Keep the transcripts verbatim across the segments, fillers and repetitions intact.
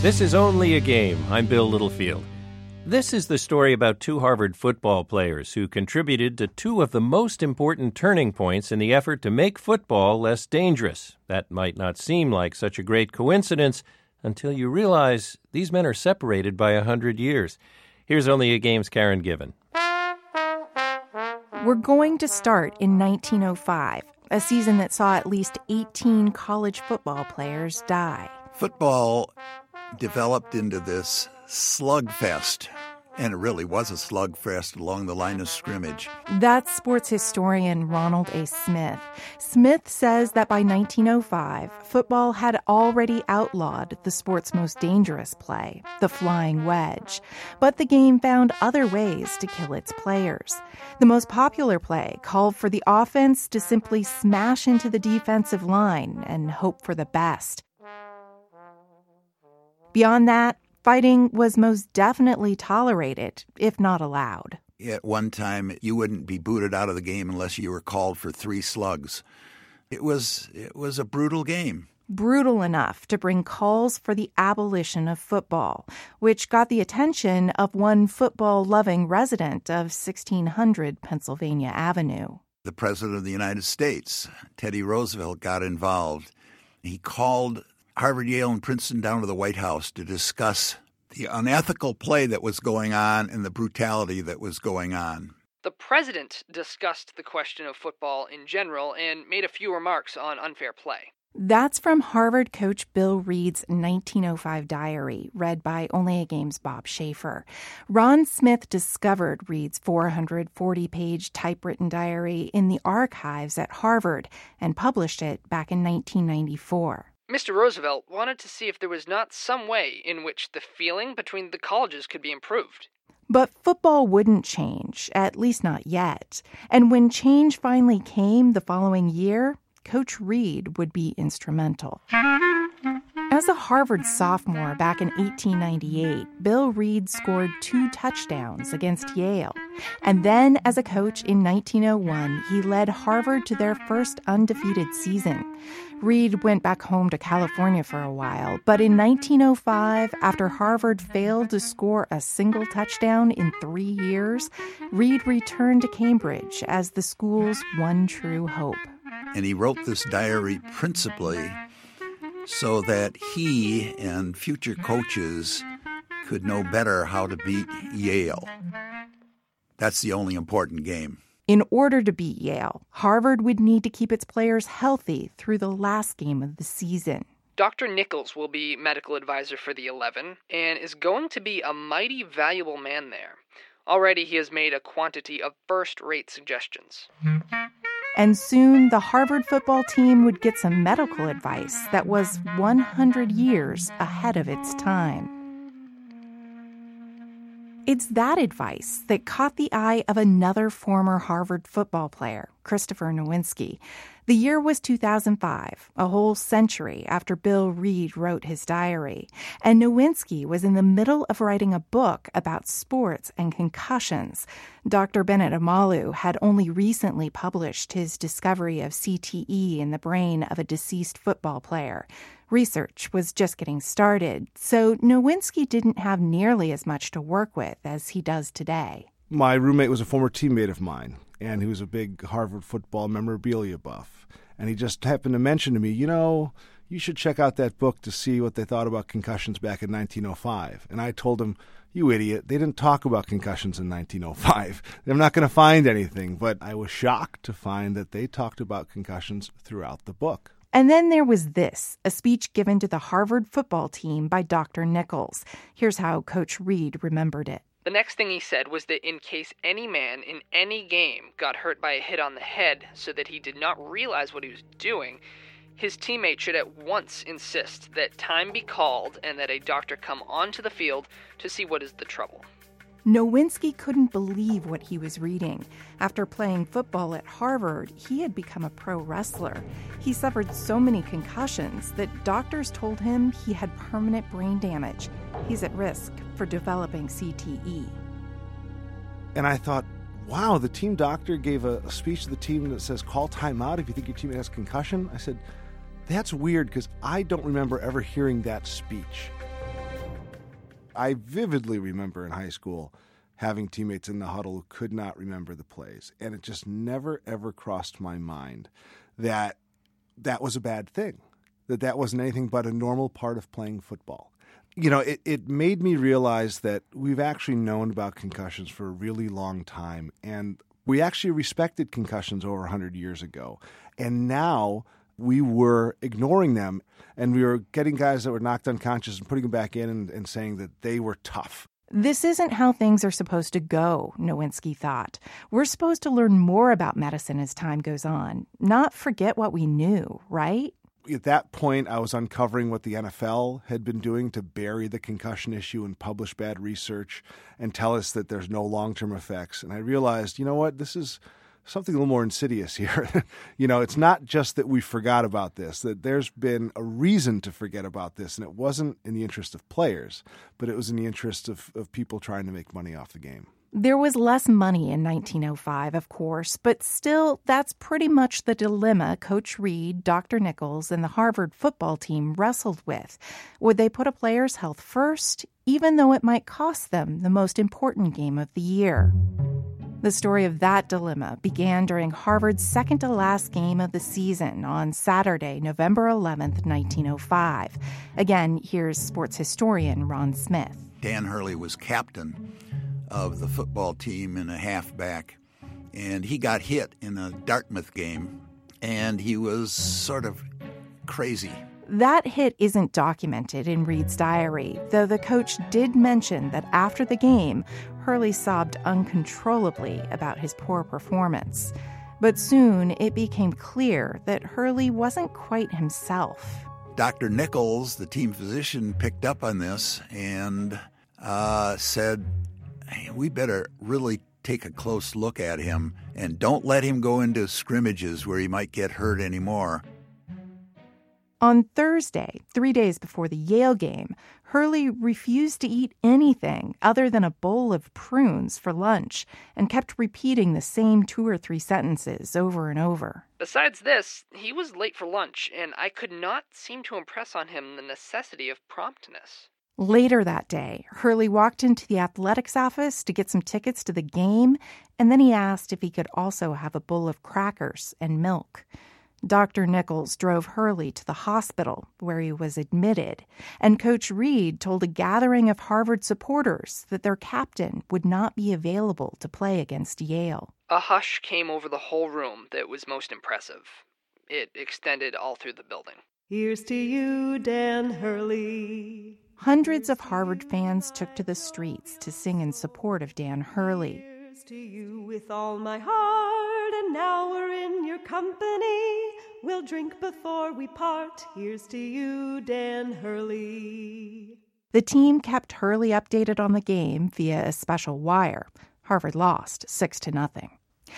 This is Only a Game. I'm Bill Littlefield. This is the story about two Harvard football players who contributed to two of the most important turning points in the effort to make football less dangerous. That might not seem like such a great coincidence until you realize these men are separated by a hundred years. Here's Only a Game's Karen Given. We're going to start in nineteen oh five, a season that saw at least eighteen college football players die. Football developed into this slugfest, and it really was a slugfest along the line of scrimmage. That's sports historian Ronald A. Smith. Smith says that by nineteen oh five, football had already outlawed the sport's most dangerous play, the flying wedge. But the game found other ways to kill its players. The most popular play called for the offense to simply smash into the defensive line and hope for the best. Beyond that, fighting was most definitely tolerated, if not allowed. At one time, you wouldn't be booted out of the game unless you were called for three slugs. It was it was a brutal game. Brutal enough to bring calls for the abolition of football, which got the attention of one football-loving resident of sixteen hundred Pennsylvania Avenue. The President of the United States, Teddy Roosevelt, got involved. He called Harvard, Yale, and Princeton down to the White House to discuss the unethical play that was going on and the brutality that was going on. The president discussed the question of football in general and made a few remarks on unfair play. That's from Harvard coach Bill Reed's nineteen oh five diary, read by Only a Game's Bob Schaefer. Ron Smith discovered Reed's four hundred forty page typewritten diary in the archives at Harvard and published it back in nineteen ninety-four. Mister Roosevelt wanted to see if there was not some way in which the feeling between the colleges could be improved. But football wouldn't change, at least not yet. And when change finally came the following year, Coach Reed would be instrumental. As a Harvard sophomore back in eighteen ninety-eight, Bill Reed scored two touchdowns against Yale. And then as a coach in nineteen oh one, he led Harvard to their first undefeated season. Reed went back home to California for a while, but in nineteen oh five, after Harvard failed to score a single touchdown in three years, Reed returned to Cambridge as the school's one true hope. And he wrote this diary principally so that he and future coaches could know better how to beat Yale. That's the only important game. In order to beat Yale, Harvard would need to keep its players healthy through the last game of the season. Doctor Nichols will be medical advisor for the eleven and is going to be a mighty valuable man there. Already he has made a quantity of first-rate suggestions. And soon the Harvard football team would get some medical advice that was one hundred years ahead of its time. It's that advice that caught the eye of another former Harvard football player, Christopher Nowinski. The year was two thousand five, a whole century after Bill Reed wrote his diary. And Nowinski was in the middle of writing a book about sports and concussions. Doctor Bennett Omalu had only recently published his discovery of C T E in the brain of a deceased football player. Research was just getting started, so Nowinski didn't have nearly as much to work with as he does today. My roommate was a former teammate of mine, and he was a big Harvard football memorabilia buff. And he just happened to mention to me, you know, you should check out that book to see what they thought about concussions back in nineteen oh five. And I told him, you idiot, they didn't talk about concussions in nineteen oh five. I'm not going to find anything. But I was shocked to find that they talked about concussions throughout the book. And then there was this, a speech given to the Harvard football team by Doctor Nichols. Here's how Coach Reed remembered it. The next thing he said was that in case any man in any game got hurt by a hit on the head so that he did not realize what he was doing, his teammate should at once insist that time be called and that a doctor come onto the field to see what is the trouble. Nowinski couldn't believe what he was reading. After playing football at Harvard, he had become a pro wrestler. He suffered so many concussions that doctors told him he had permanent brain damage. He's at risk for developing C T E. And I thought, wow, the team doctor gave a, a speech to the team that says, call timeout if you think your teammate has concussion. I said, that's weird because I don't remember ever hearing that speech. I vividly remember in high school having teammates in the huddle who could not remember the plays. And it just never, ever crossed my mind that that was a bad thing, that that wasn't anything but a normal part of playing football. You know, it, it made me realize that we've actually known about concussions for a really long time, and we actually respected concussions over one hundred years ago. And now we were ignoring them, and we were getting guys that were knocked unconscious and putting them back in and, and saying that they were tough. This isn't how things are supposed to go, Nowinski thought. We're supposed to learn more about medicine as time goes on, not forget what we knew, right? At that point, I was uncovering what the N F L had been doing to bury the concussion issue and publish bad research and tell us that there's no long-term effects. And I realized, you know what, this is something a little more insidious here. You know, it's not just that we forgot about this, that there's been a reason to forget about this, and it wasn't in the interest of players, but it was in the interest of, of people trying to make money off the game. There was less money in nineteen oh five, of course, but still, that's pretty much the dilemma Coach Reid, Doctor Nichols, and the Harvard football team wrestled with. Would they put a player's health first, even though it might cost them the most important game of the year? The story of that dilemma began during Harvard's second-to-last game of the season on Saturday, November eleventh, nineteen oh five. Again, here's sports historian Ron Smith. Dan Hurley was captain of the football team and a halfback, and he got hit in a Dartmouth game, and he was sort of crazy. That hit isn't documented in Reid's diary, though the coach did mention that after the game, Hurley sobbed uncontrollably about his poor performance. But soon it became clear that Hurley wasn't quite himself. Doctor Nichols, the team physician, picked up on this and uh, said, hey, we better really take a close look at him and don't let him go into scrimmages where he might get hurt anymore. On Thursday, three days before the Yale game, Hurley refused to eat anything other than a bowl of prunes for lunch and kept repeating the same two or three sentences over and over. Besides this, he was late for lunch, and I could not seem to impress on him the necessity of promptness. Later that day, Hurley walked into the athletics office to get some tickets to the game, and then he asked if he could also have a bowl of crackers and milk. Doctor Nichols drove Hurley to the hospital, where he was admitted, and Coach Reid told a gathering of Harvard supporters that their captain would not be available to play against Yale. A hush came over the whole room that was most impressive. It extended all through the building. Here's to you, Dan Hurley. Hundreds of Harvard fans took to the streets to sing in support of Dan Hurley. Here's to you with all my heart, and now we're in your company. We'll drink before we part. Here's to you, Dan Hurley. The team kept Hurley updated on the game via a special wire. Harvard lost six to nothing.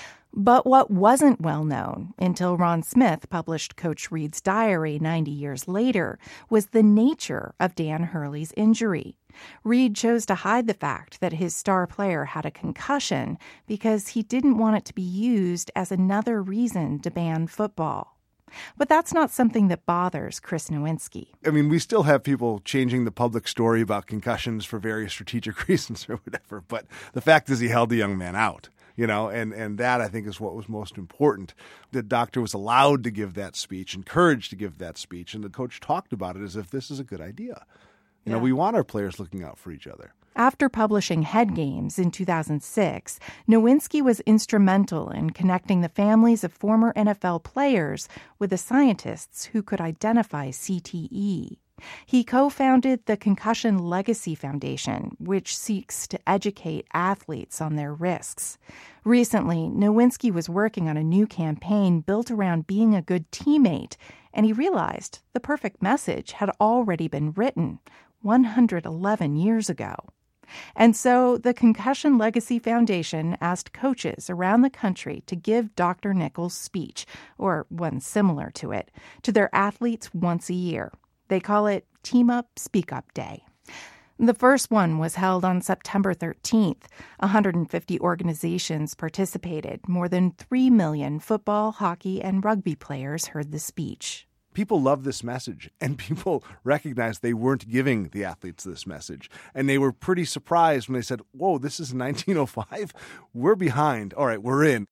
But what wasn't well known until Ron Smith published Coach Reid's diary ninety years later was the nature of Dan Hurley's injury. Reid chose to hide the fact that his star player had a concussion because he didn't want it to be used as another reason to ban football. But that's not something that bothers Chris Nowinski. I mean, we still have people changing the public story about concussions for various strategic reasons or whatever, but the fact is he held the young man out. You know, and, and that, I think, is what was most important. The doctor was allowed to give that speech, encouraged to give that speech, and the coach talked about it as if this is a good idea. You yeah. know, we want our players looking out for each other. After publishing Head Games in two thousand six, Nowinski was instrumental in connecting the families of former N F L players with the scientists who could identify C T E. He co-founded the Concussion Legacy Foundation, which seeks to educate athletes on their risks. Recently, Nowinski was working on a new campaign built around being a good teammate, and he realized the perfect message had already been written one hundred eleven years ago. And so the Concussion Legacy Foundation asked coaches around the country to give Doctor Nichols' speech, or one similar to it, to their athletes once a year. They call it Team Up, Speak Up Day. The first one was held on September thirteenth. one hundred fifty organizations participated. More than three million football, hockey, and rugby players heard the speech. people love this message, and people recognized they weren't giving the athletes this message. And they were pretty surprised when they said, whoa, this is nineteen oh five? We're behind. All right, we're in.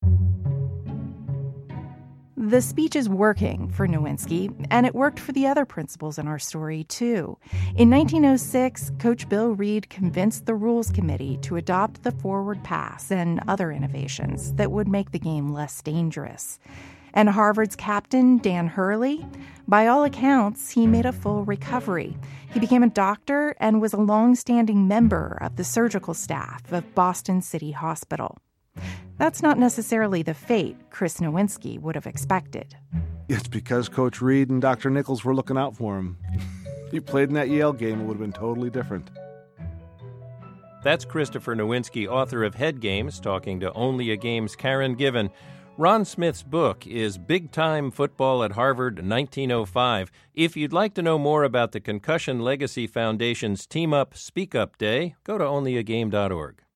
The speech is working for Nowinski, and it worked for the other principals in our story, too. In nineteen oh six, Coach Bill Reed convinced the Rules Committee to adopt the forward pass and other innovations that would make the game less dangerous. And Harvard's captain, Dan Hurley, by all accounts, he made a full recovery. He became a doctor and was a long-standing member of the surgical staff of Boston City Hospital. That's not necessarily the fate Chris Nowinski would have expected. It's because Coach Reed and Doctor Nichols were looking out for him. If he played in that Yale game, it would have been totally different. That's Christopher Nowinski, author of Head Games, talking to Only a Game's Karen Given. Ron Smith's book is Big Time Football at Harvard, nineteen oh five. If you'd like to know more about the Concussion Legacy Foundation's Team Up, Speak Up Day, go to only a game dot org.